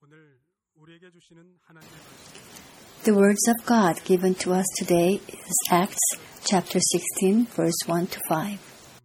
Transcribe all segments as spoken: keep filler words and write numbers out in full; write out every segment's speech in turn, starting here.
The words of God given to us today is Acts chapter sixteen, verse one to five.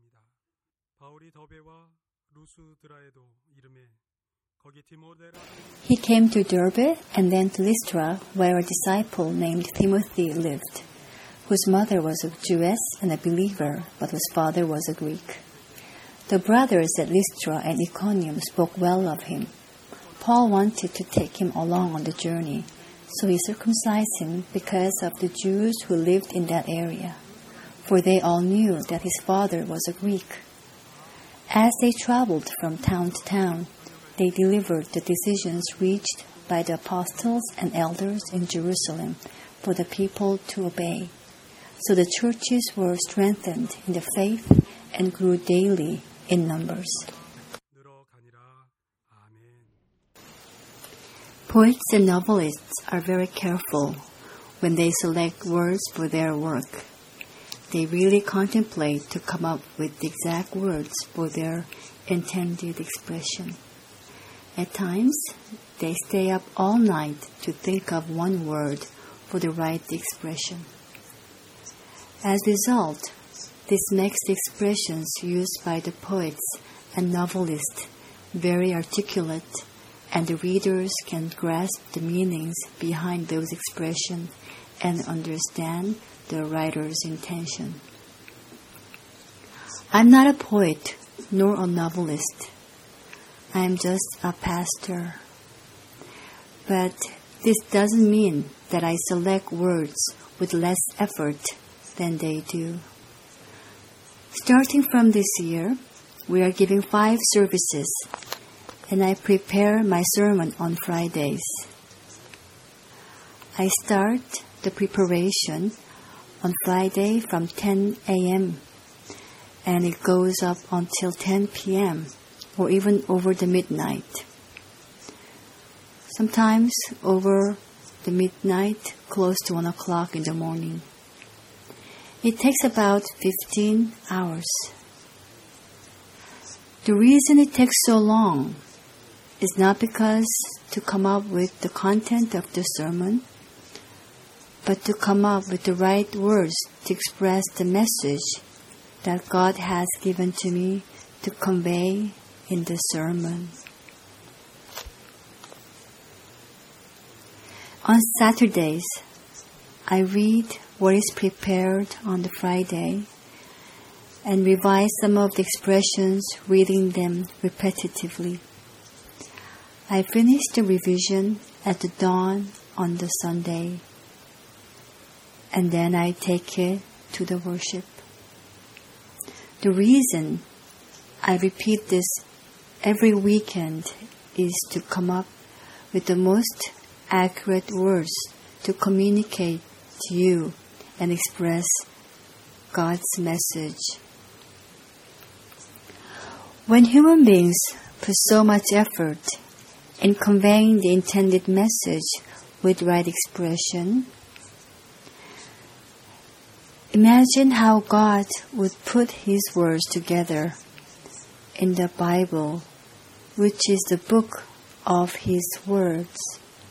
He came to Derbe and then to Lystra, where a disciple named Timothy lived, whose mother was a Jewess and a believer, but whose father was a Greek. The brothers at Lystra and Iconium spoke well of him. Paul wanted to take him along on the journey, so he circumcised him because of the Jews who lived in that area, for they all knew that his father was a Greek. As they traveled from town to town, they delivered the decisions reached by the apostles and elders in Jerusalem for the people to obey. So the churches were strengthened in the faith and grew daily in numbers. Poets and novelists are very careful when they select words for their work. They really contemplate to come up with the exact words for their intended expression. At times, they stay up all night to think of one word for the right expression. As a result, this makes the expressions used by the poets and novelists very articulate, and the readers can grasp the meanings behind those expressions and understand the writer's intention. I'm not a poet nor a novelist. I am just a pastor. But this doesn't mean that I select words with less effort than they do. Starting from this year, we are giving five services, and I prepare my sermon on Fridays. I start the preparation on Friday from ten a.m. and it goes up until ten p.m. or even over the midnight. Sometimes over the midnight, close to one o'clock in the morning. It takes about fifteen hours. The reason it takes so long is not because to come up with the content of the sermon, but to come up with the right words to express the message that God has given to me to convey in the sermon. On Saturdays, I read what is prepared on the Friday and revise some of the expressions, reading them repetitively. I finish the revision at the dawn on the Sunday, and then I take it to the worship. The reason I repeat this every weekend is to come up with the most accurate words to communicate to you and express God's message. When human beings put so much effort in conveying the intended message with right expression, imagine how God would put His words together in the Bible, which is the book of His words.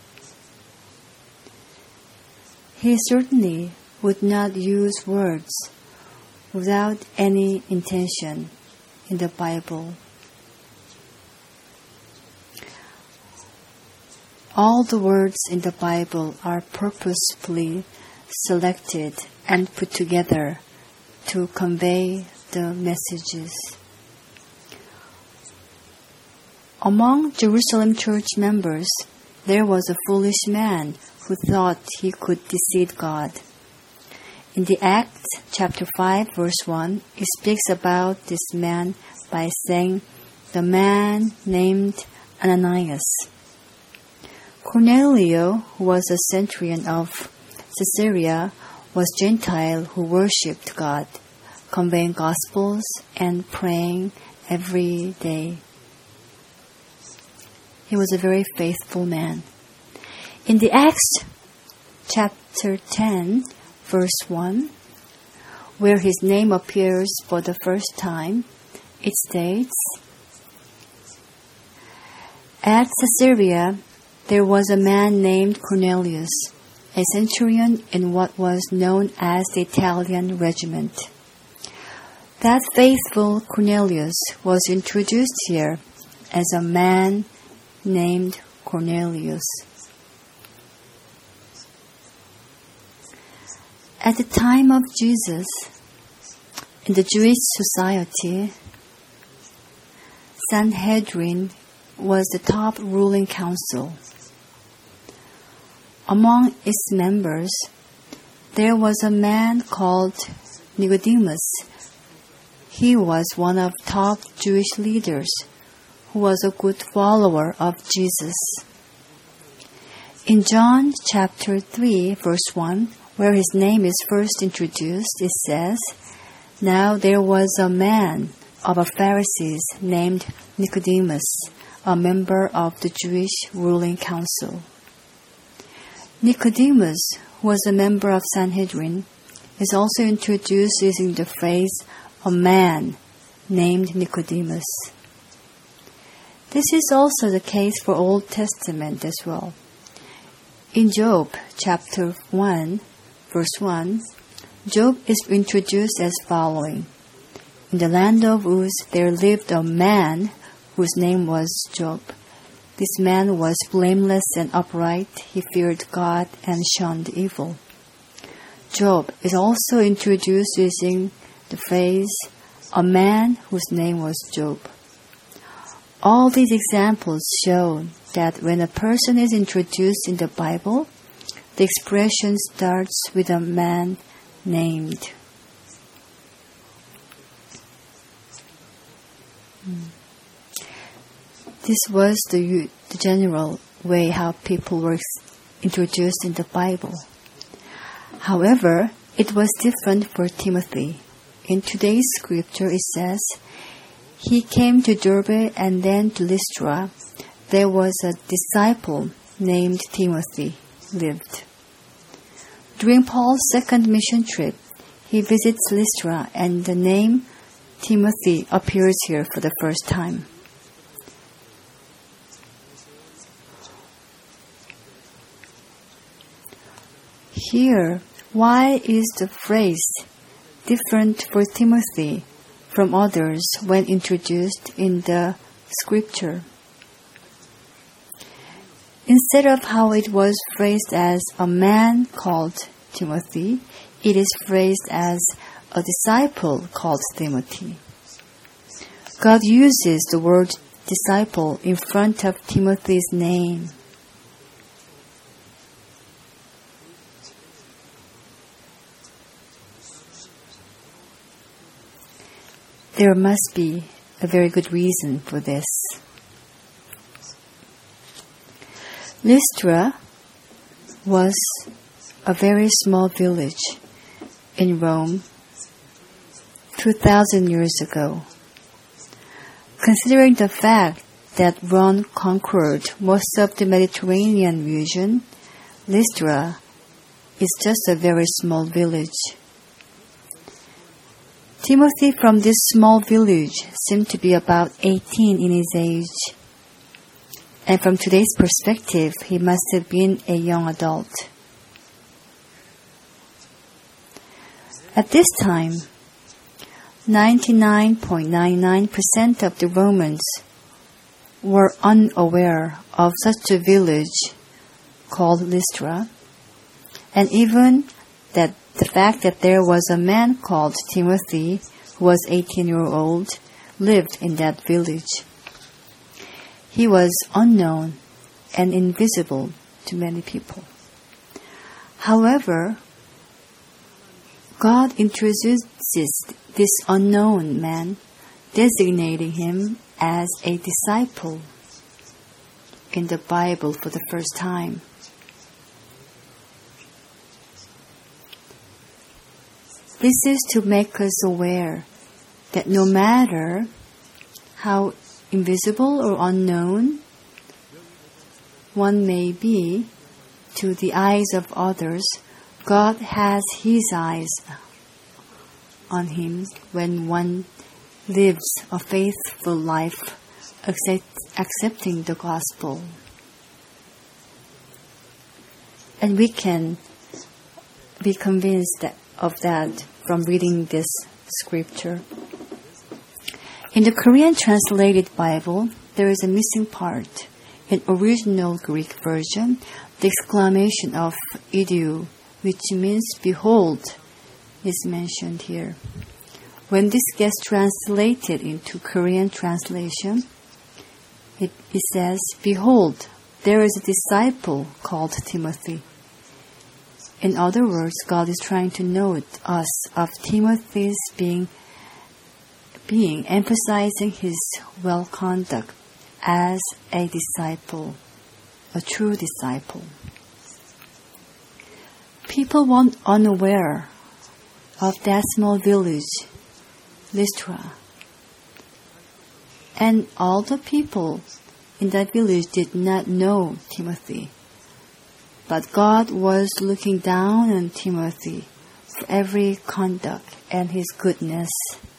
He certainly would not use words without any intention in the Bible. All the words in the Bible are purposefully selected and put together to convey the messages. Among Jerusalem church members, there was a foolish man who thought he could deceive God. In the Acts chapter five verse one, it speaks about this man by saying, the man named Ananias. Cornelio, who was a centurion of Caesarea, was Gentile who worshipped God, conveying gospels and praying every day. He was a very faithful man. In the Acts chapter ten, verse one, where his name appears for the first time, it states, at Caesarea, there was a man named Cornelius, a centurion in what was known as the Italian regiment. That faithful Cornelius was introduced here as a man named Cornelius. At the time of Jesus, in the Jewish society, Sanhedrin was the top ruling council. Among its members, there was a man called Nicodemus. He was one of the top Jewish leaders who was a good follower of Jesus. In John chapter three, verse one, where his name is first introduced, it says, "Now there was a man of the Pharisees named Nicodemus, a member of the Jewish ruling council." Nicodemus, who was a member of Sanhedrin, is also introduced using the phrase, "a man named Nicodemus." This is also the case for Old Testament as well. In Job chapter one, verse one, Job is introduced as following. "In the land of Uz there lived a man whose name was Job. This man was blameless and upright. He feared God and shunned evil." Job is also introduced using the phrase, "a man whose name was Job." All these examples show that when a person is introduced in the Bible, the expression starts with a man named. This was the, the general way how people were introduced in the Bible. However, it was different for Timothy. In today's scripture, it says, "He came to Derbe and then to Lystra. There was a disciple named Timothy lived." During Paul's second mission trip, he visits Lystra and the name Timothy appears here for the first time. Here, why is the phrase different for Timothy from others when introduced in the scripture? Instead of how it was phrased as "a man called Timothy," it is phrased as "a disciple called Timothy." God uses the word disciple in front of Timothy's name. There must be a very good reason for this. Lystra was a very small village in Rome two thousand years ago. Considering the fact that Rome conquered most of the Mediterranean region, Lystra is just a very small village. Timothy from this small village seemed to be about eighteen in his age. And from today's perspective, he must have been a young adult. At this time, ninety-nine point nine nine percent of the Romans were unaware of such a village called Lystra, and even that the fact that there was a man called Timothy, who was eighteen years old, lived in that village. He was unknown and invisible to many people. However, God introduces this unknown man, designating him as a disciple in the Bible for the first time. This is to make us aware that no matter how invisible or unknown one may be to the eyes of others, God has His eyes on him when one lives a faithful life, accept, accepting the gospel. And we can be convinced of that from reading this scripture. In the Korean translated Bible, there is a missing part. In original Greek version, the exclamation of idiou, which means behold, is mentioned here. When this gets translated into Korean translation, it, it says, behold, there is a disciple called Timothy. In other words, God is trying to note us of Timothy's being, being emphasizing his well-conduct as a disciple, a true disciple. People were unaware of that small village, Lystra. And all the people in that village did not know Timothy. But God was looking down on Timothy for every conduct and his goodness.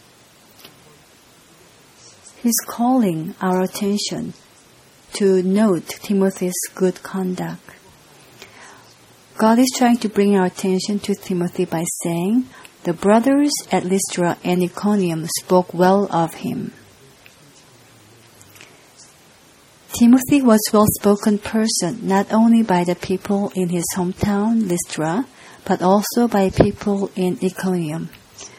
He's calling our attention to note Timothy's good conduct. God is trying to bring our attention to Timothy by saying, the brothers at Lystra and Iconium spoke well of him. Timothy was a well-spoken person, not only by the people in his hometown, Lystra, but also by people in Iconium.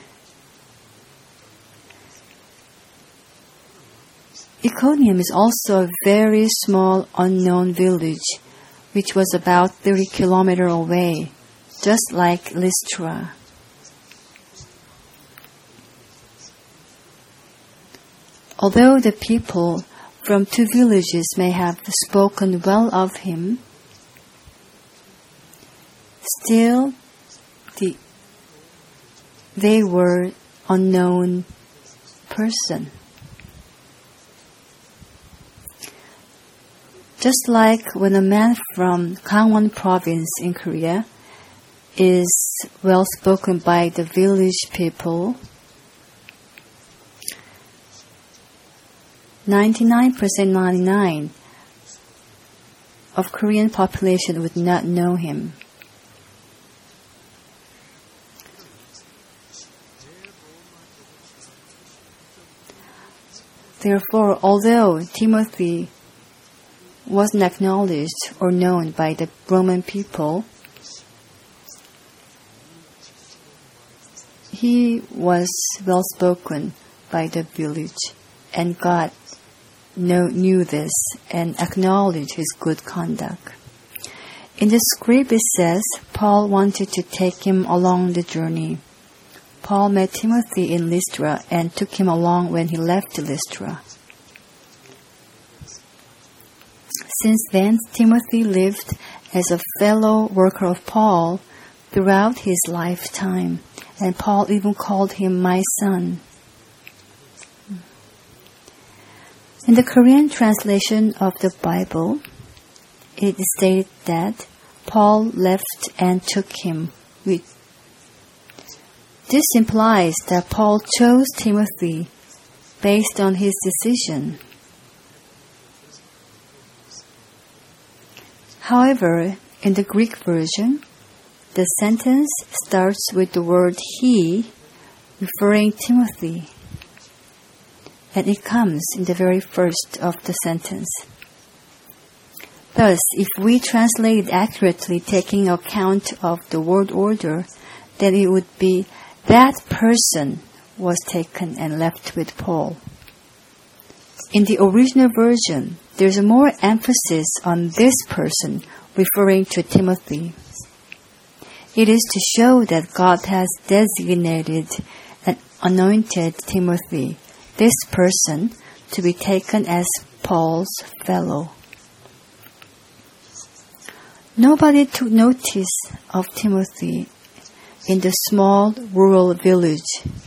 Iconium is also a very small, unknown village, which was about thirty kilometers away, just like Lystra. Although the people from two villages may have spoken well of him, still the, they were unknown person. Just like when a man from Gangwon province in Korea is well spoken by the village people, ninety-nine percent ninety-nine of Korean population would not know him. Therefore, although Timothy wasn't acknowledged or known by the Roman people, he was well spoken by the village, and God know, knew this and acknowledged his good conduct. In the script it says Paul wanted to take him along the journey. Paul met Timothy in Lystra and took him along when he left Lystra. Since then, Timothy lived as a fellow worker of Paul throughout his lifetime, and Paul even called him my son. In the Korean translation of the Bible, it is stated that Paul left and took him with. This implies that Paul chose Timothy based on his decision. However, in the Greek version, the sentence starts with the word he, referring Timothy, and it comes in the very first of the sentence. Thus, if we translate it accurately, taking account of the word order, then it would be that person was taken and left with Paul. In the original version, there's more emphasis on this person, referring to Timothy. It is to show that God has designated and anointed Timothy, this person, to be taken as Paul's fellow. Nobody took notice of Timothy in the small rural village,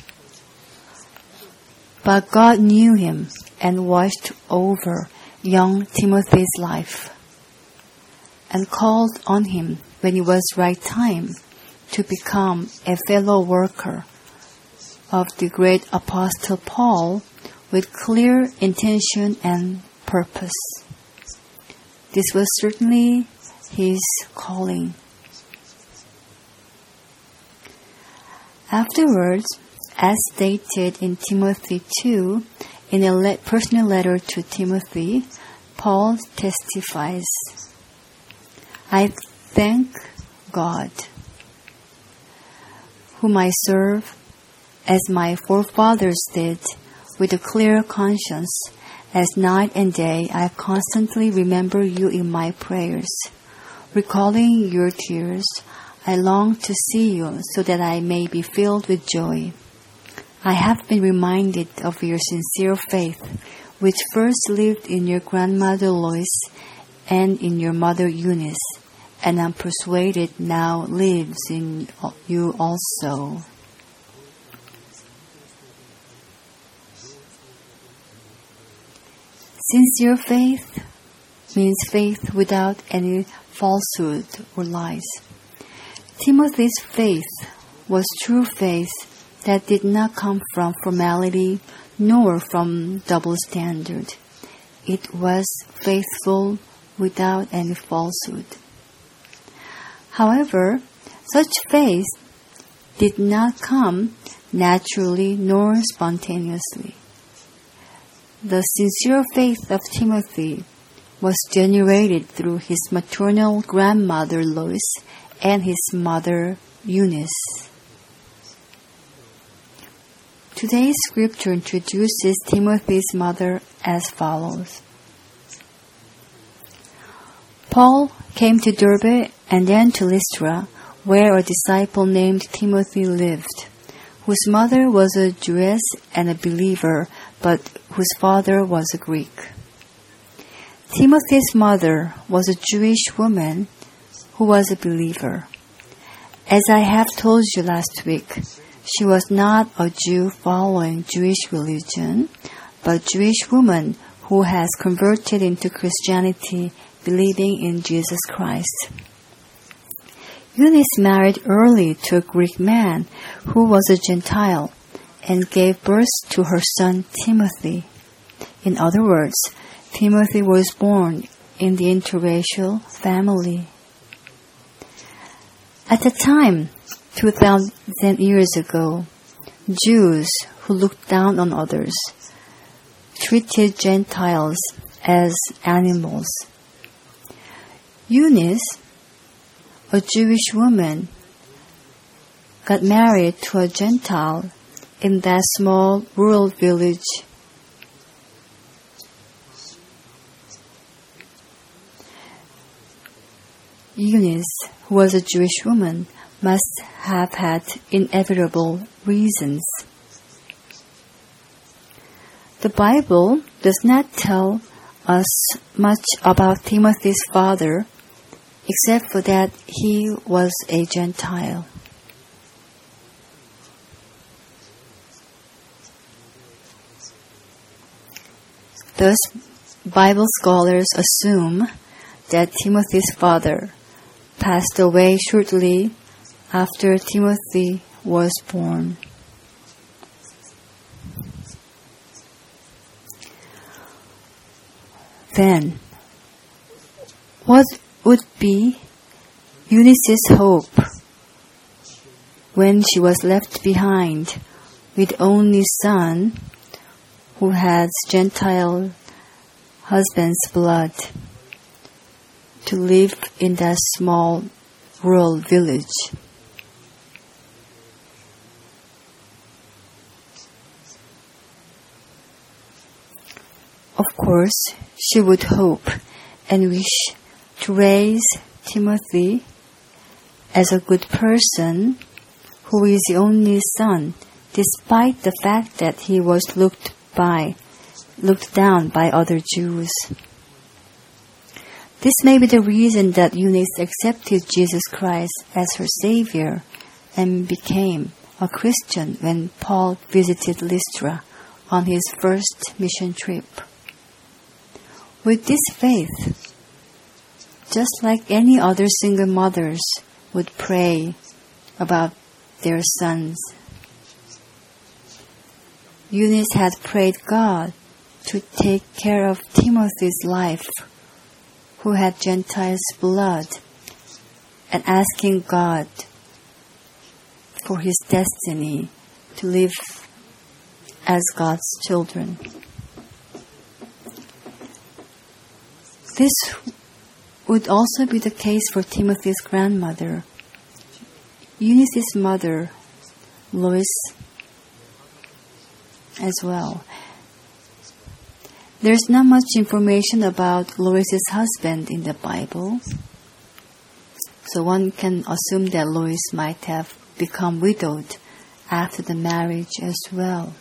but God knew him and watched over young Timothy's life and called on him when it was right time to become a fellow worker of the great apostle Paul with clear intention and purpose. This was certainly his calling Afterwards, as stated in Timothy two, in a le- personal letter to Timothy, Paul testifies, I thank God, whom I serve as my forefathers did, with a clear conscience, as night and day I constantly remember you in my prayers. Recalling your tears, I long to see you so that I may be filled with joy. I have been reminded of your sincere faith, which first lived in your grandmother Lois and in your mother Eunice, and I'm persuaded now lives in you also. Sincere faith means faith without any falsehood or lies. Timothy's faith was true faith that did not come from formality nor from double standard. It was faithful without any falsehood. However, such faith did not come naturally nor spontaneously. The sincere faith of Timothy was generated through his maternal grandmother Lois and his mother Eunice. Today's scripture introduces Timothy's mother as follows. Paul came to Derbe and then to Lystra, where a disciple named Timothy lived, whose mother was a Jewess and a believer, but whose father was a Greek. Timothy's mother was a Jewish woman who was a believer. As I have told you last week, she was not a Jew following Jewish religion, but a Jewish woman who has converted into Christianity, believing in Jesus Christ. Eunice married early to a Greek man who was a Gentile and gave birth to her son Timothy. In other words, Timothy was born in the interracial family. At the time, two thousand years ago, Jews who looked down on others treated Gentiles as animals. Eunice, a Jewish woman, got married to a Gentile in that small rural village. Eunice, who was a Jewish woman, must have had inevitable reasons. The Bible does not tell us much about Timothy's father, except for that he was a Gentile. Thus, Bible scholars assume that Timothy's father passed away shortly after Timothy was born. Then, what would be Eunice's hope when she was left behind with only son who has Gentile husband's blood to live in that small rural village? Of course, she would hope and wish to raise Timothy as a good person who is the only son, despite the fact that he was looked by, looked down by other Jews. This may be the reason that Eunice accepted Jesus Christ as her Savior and became a Christian when Paul visited Lystra on his first mission trip. With this faith, just like any other single mothers would pray about their sons, Eunice had prayed God to take care of Timothy's life, who had Gentiles' blood, and asking God for his destiny to live as God's children. This would also be the case for Timothy's grandmother, Eunice's mother, Lois, as well. There's not much information about Lois's husband in the Bible, so one can assume that Lois might have become widowed after the marriage as well.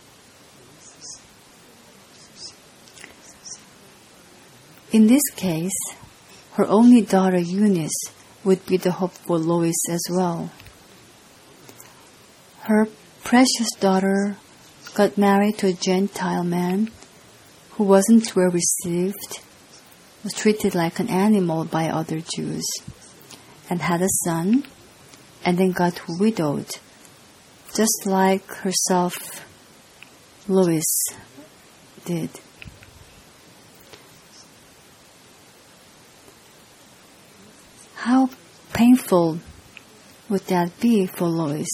In this case, her only daughter Eunice would be the hope for Lois as well. Her precious daughter got married to a Gentile man who wasn't well received, was treated like an animal by other Jews, and had a son, and then got widowed, just like herself, Lois, did. How painful would that be for Lois?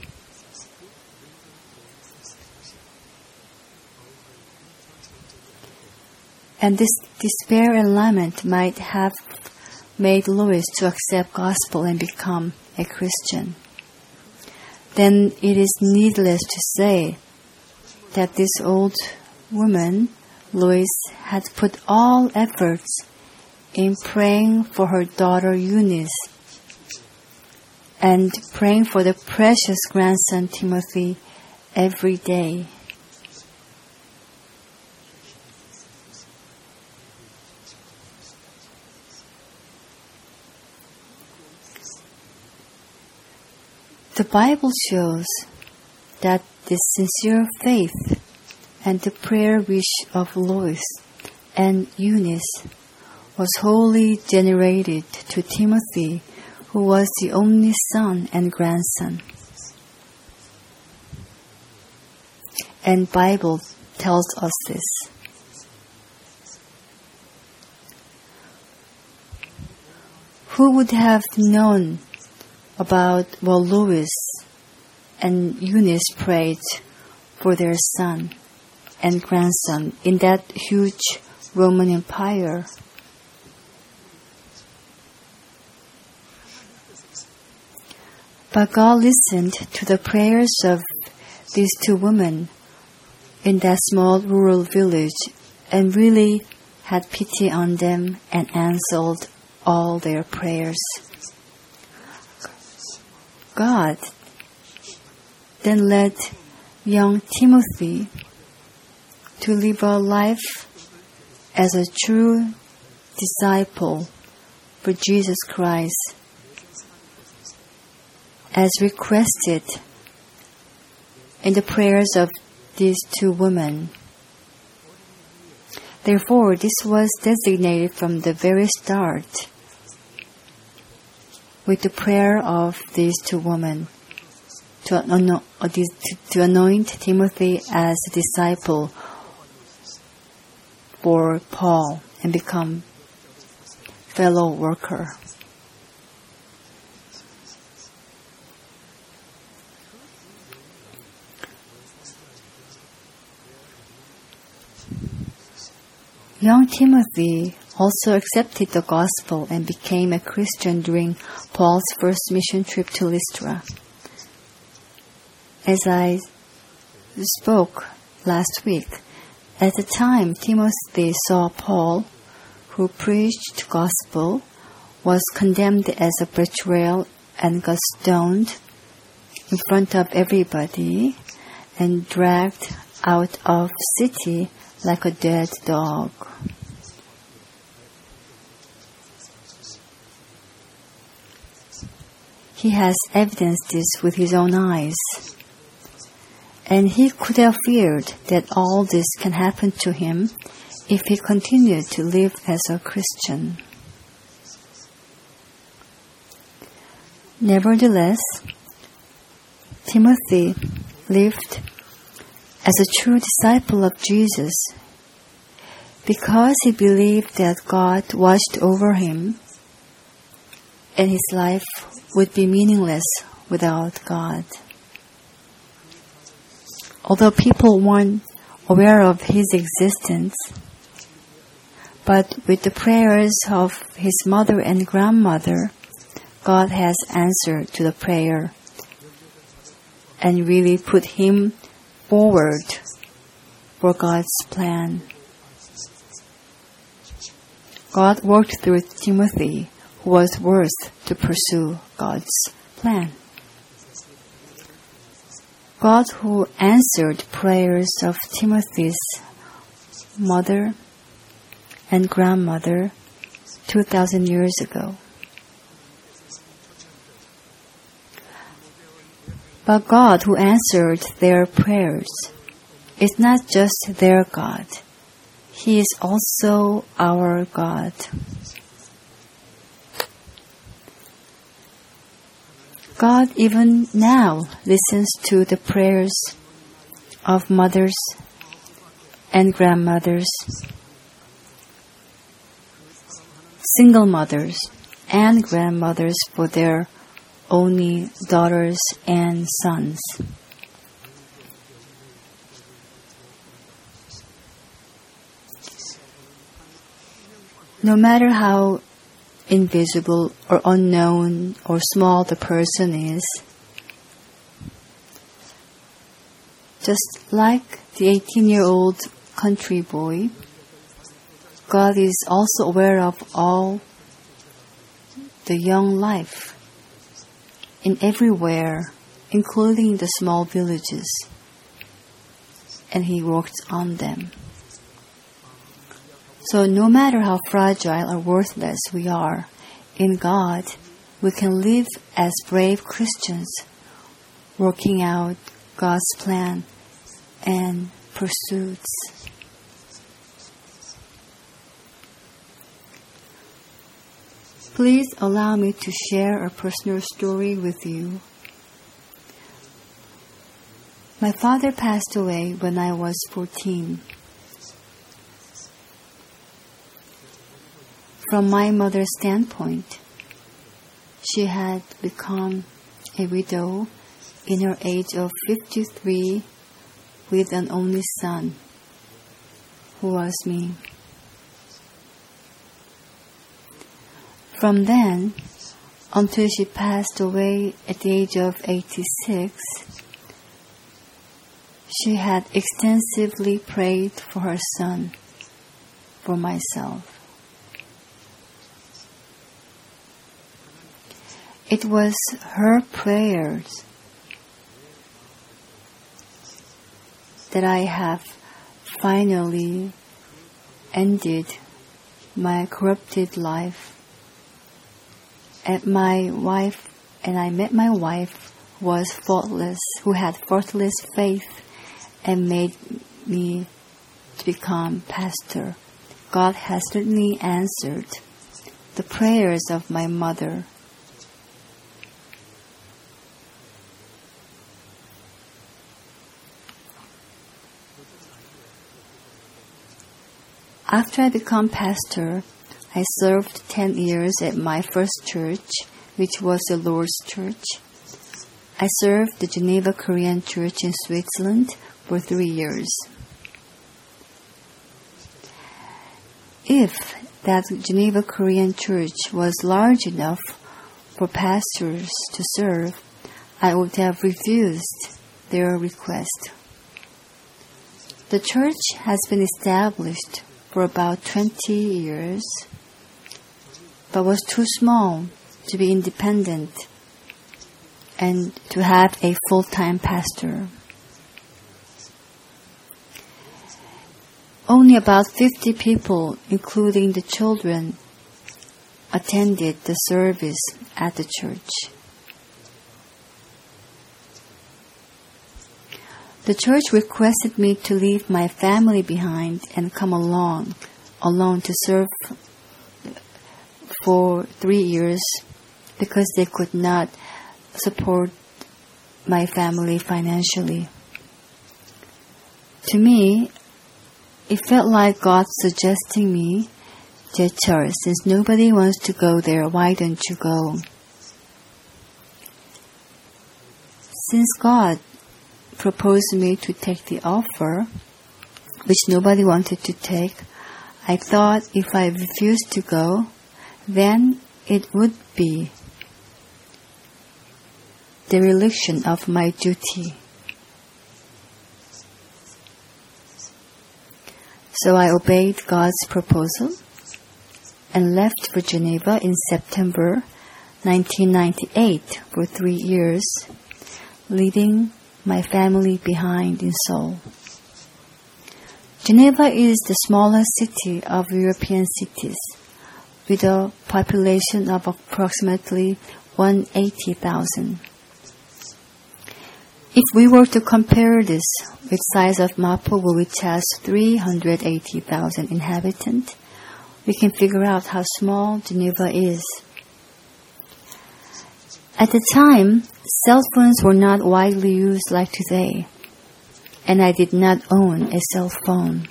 And this despair and lament might have made Lois to accept gospel and become a Christian. Then it is needless to say that this old woman, Lois, had put all efforts in praying for her daughter Eunice and praying for the precious grandson Timothy every day. The Bible shows that the sincere faith and the prayer wish of Lois and Eunice was wholly generated to Timothy, who was the only son and grandson. And Bible tells us this. Who would have known about what Lois and Eunice prayed for their son and grandson in that huge Roman Empire? But God listened to the prayers of these two women in that small rural village and really had pity on them and answered all their prayers. God then led young Timothy to live a life as a true disciple for Jesus Christ, as requested in the prayers of these two women. Therefore, this was designated from the very start with the prayer of these two women to, ano- to, to anoint Timothy as a disciple for Paul and become fellow worker. Young Timothy also accepted the gospel and became a Christian during Paul's first mission trip to Lystra. As I spoke last week, at the time Timothy saw Paul, who preached gospel, was condemned as a betrayal and got stoned in front of everybody and dragged out of the city like a dead dog. He has evidenced this with his own eyes. And he could have feared that all this can happen to him if he continued to live as a Christian. Nevertheless, Timothy lived as a true disciple of Jesus because he believed that God watched over him and his life would be meaningless without God. Although people weren't aware of his existence, but with the prayers of his mother and grandmother, God has answered to the prayer and really put him forward for God's plan. God worked through Timothy, who was worth to pursue God's plan. God who answered prayers of Timothy's mother and grandmother two thousand years ago. But God who answered their prayers is not just their God. He is also our God. God even now listens to the prayers of mothers and grandmothers, single mothers and grandmothers for their only daughters and sons. No matter how invisible or unknown or small the person is, just like the eighteen-year-old country boy, God is also aware of all the young life in everywhere, including the small villages, and He works on them. So no matter how fragile or worthless we are, in God, we can live as brave Christians, working out God's plan and pursuits. Please allow me to share a personal story with you. My father passed away when I was fourteen. From my mother's standpoint, she had become a widow in her age of fifty-three with an only son, who was me. From then, until she passed away at the age of eighty-six, she had extensively prayed for her son, for myself. It was her prayers that I have finally ended my corrupted life. And my wife, and I met my wife who was faultless, who had faultless faith and made me to become pastor. God has certainly answered the prayers of my mother. After I became pastor, I served ten years at my first church, which was the Lord's Church. I served the Geneva Korean Church in Switzerland for three years. If that Geneva Korean Church was large enough for pastors to serve, I would have refused their request. The church has been established for about twenty years, but was too small to be independent and to have a full-time pastor. Only about fifty people, including the children, attended the service at the church. The church requested me to leave my family behind and come along, alone to serve for three years because they could not support my family financially. To me, it felt like God suggesting me, Jaechul, since nobody wants to go there, why don't you go? Since God proposed me to take the offer, which nobody wanted to take, I thought if I refused to go, then it would be dereliction of my duty. So I obeyed God's proposal and left for Geneva in September nineteen ninety-eight for three years, leaving my family behind in Seoul. Geneva is the smallest city of European cities, with a population of approximately one hundred eighty thousand. If we were to compare this with size of Mapogu, which has three hundred eighty thousand inhabitants, we can figure out how small Geneva is. At the time, cell phones were not widely used like today, and I did not own a cell phone.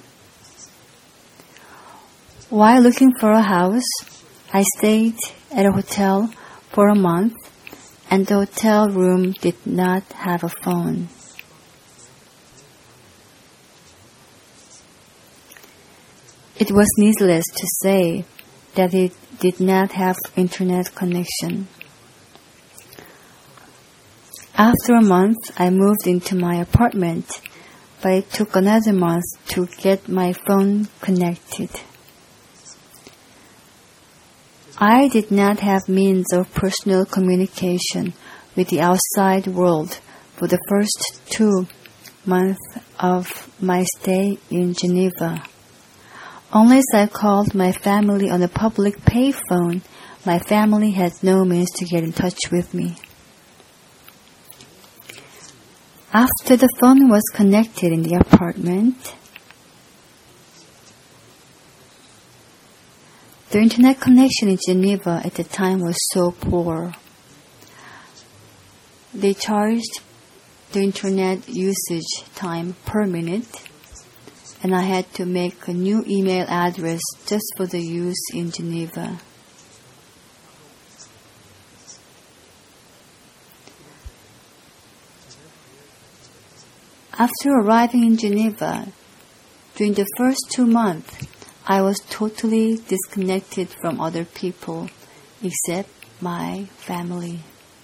While looking for a house, I stayed at a hotel for a month, and the hotel room did not have a phone. It was needless to say that it did not have internet connection. After a month, I moved into my apartment, but it took another month to get my phone connected. I did not have means of personal communication with the outside world for the first two months of my stay in Geneva. Unless I called my family on a public payphone, my family had no means to get in touch with me. After the phone was connected in the apartment, the internet connection in Geneva at the time was so poor. They charged the internet usage time per minute, and I had to make a new email address just for the use in Geneva. After arriving in Geneva, during the first two months, I was totally disconnected from other people except my family.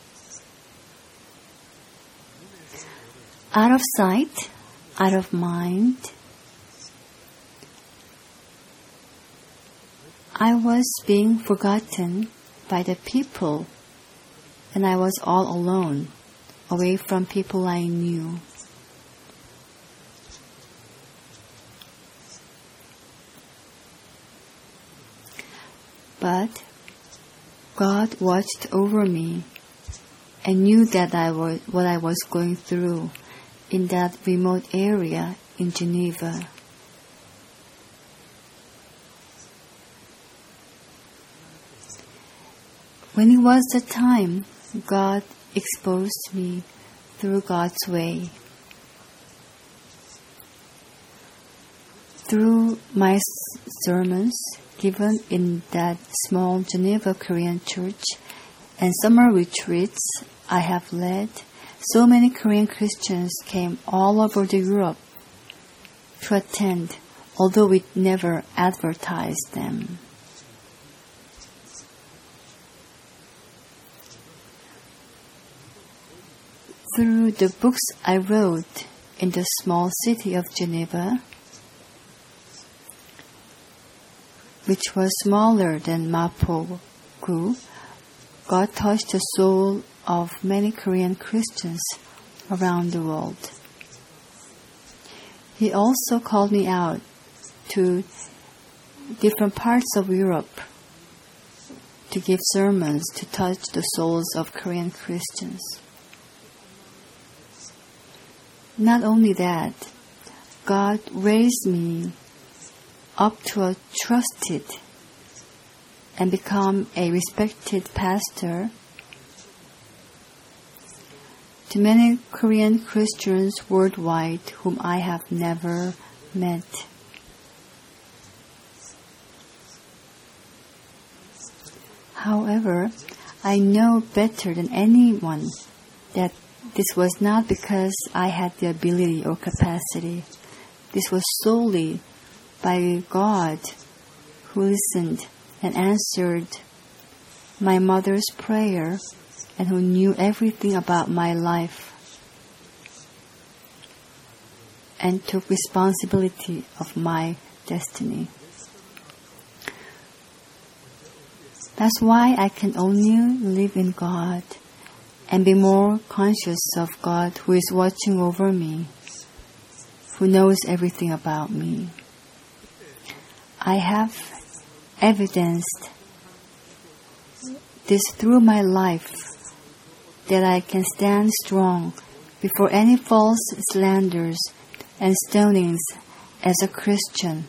Out of sight, out of mind, I was being forgotten by the people, and I was all alone, away from people I knew. But God watched over me and knew that I was what I was going through in that remote area in Geneva. When it was the time, God exposed me through God's way. Through my sermons given in that small Geneva Korean church and summer retreats I have led, so many Korean Christians came all over the Europe to attend, although we never advertised them. Through the books I wrote in the small city of Geneva, which was smaller than Mapogu, God touched the soul of many Korean Christians around the world. He also called me out to different parts of Europe to give sermons to touch the souls of Korean Christians. Not only that, God raised me up to a trusted and become a respected pastor to many Korean Christians worldwide whom I have never met. However, I know better than anyone that This was not because I had the ability or capacity. This was solely by God who listened and answered my mother's prayer and who knew everything about my life and took responsibility of my destiny. That's why I can only live in God and be more conscious of God who is watching over me, who knows everything about me. I have evidenced this through my life, that I can stand strong before any false slanders and stonings as a Christian.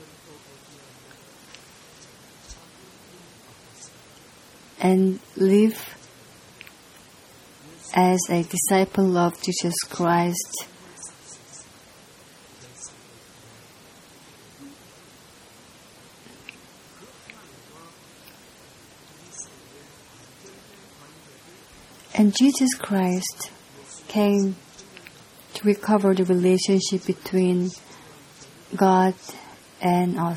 And live as a disciple of Jesus Christ. And Jesus Christ came to recover the relationship between God and us.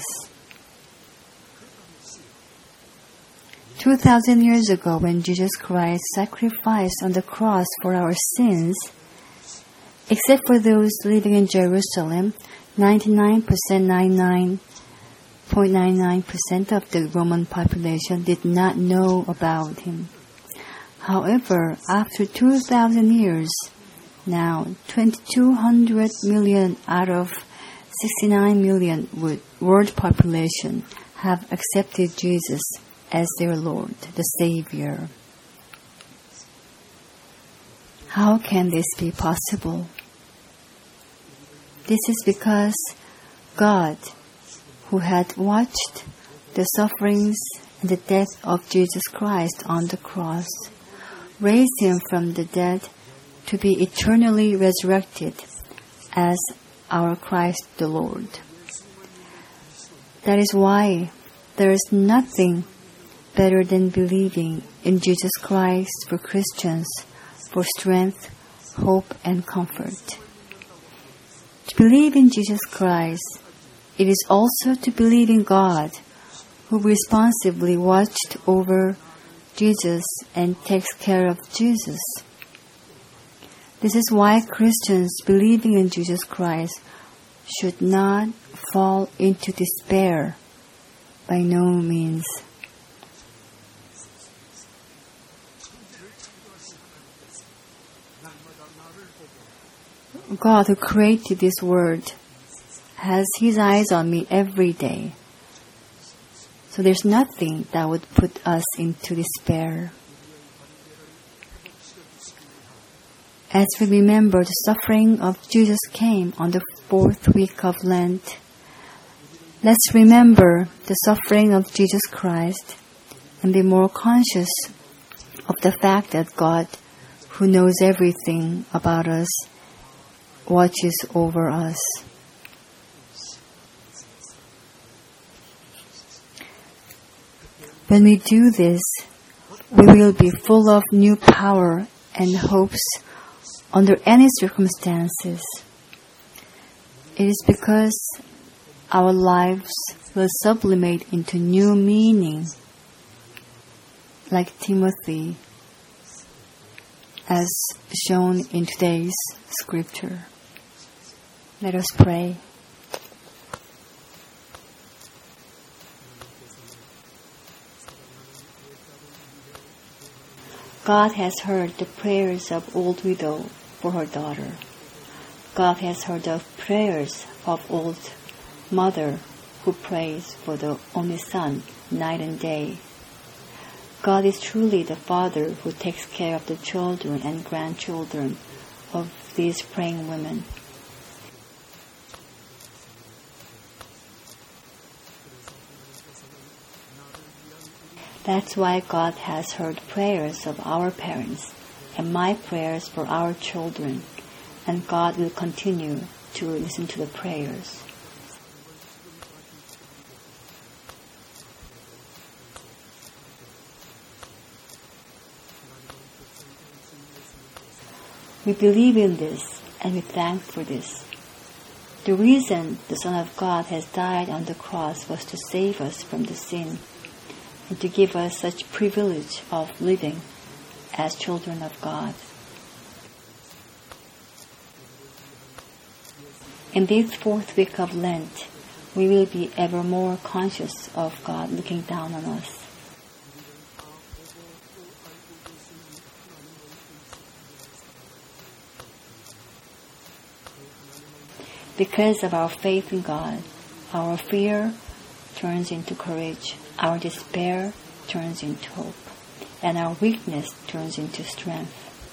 Two thousand years ago, when Jesus Christ sacrificed on the cross for our sins, except for those living in Jerusalem, ninety-nine percent, ninety-nine point nine nine percent of the Roman population did not know about him. However, after two thousand years, now twenty-two hundred million out of sixty-nine million world population have accepted Jesus as their Lord, the Savior. How can this be possible? This is because God, who had watched the sufferings and the death of Jesus Christ on the cross, raised him from the dead to be eternally resurrected as our Christ the Lord. That is why there is nothing better than believing in Jesus Christ for Christians, for strength, hope, and comfort. To believe in Jesus Christ, it is also to believe in God, who responsibly watched over Jesus and takes care of Jesus. This is why Christians believing in Jesus Christ should not fall into despair. By no means. God, who created this world, has His eyes on me every day. So there's nothing that would put us into despair. As we remember the suffering of Jesus came on the fourth week of Lent, let's remember the suffering of Jesus Christ and be more conscious of the fact that God, who knows everything about us, watches over us. When we do this, we will be full of new power and hopes under any circumstances. It is because our lives will sublimate into new meaning, like Timothy, as shown in today's scripture. Let us pray. God has heard the prayers of old widow for her daughter. God has heard the prayers of old mother who prays for the only son night and day. God is truly the Father who takes care of the children and grandchildren of these praying women. That's why God has heard prayers of our parents and my prayers for our children, and God will continue to listen to the prayers. We believe in this, and we thank for this. The reason the Son of God has died on the cross was to save us from the sin and to give us such privilege of living as children of God. In this fourth week of Lent, we will be ever more conscious of God looking down on us. Because of our faith in God, our fear turns into courage, our despair turns into hope, and our weakness turns into strength.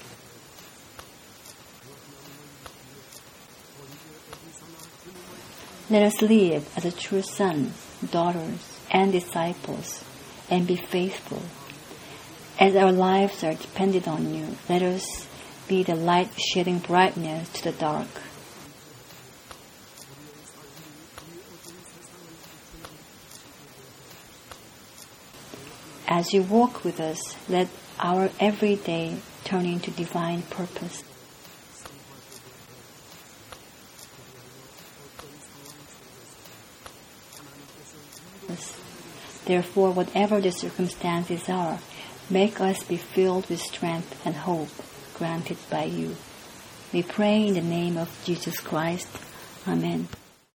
Let us live as a true sons, daughters, and disciples, and be faithful. As our lives are dependent on you, let us be the light shedding brightness to the dark. As you walk with us, let our everyday turn into divine purpose. Therefore, whatever the circumstances are, make us be filled with strength and hope granted by you. We pray in the name of Jesus Christ. Amen.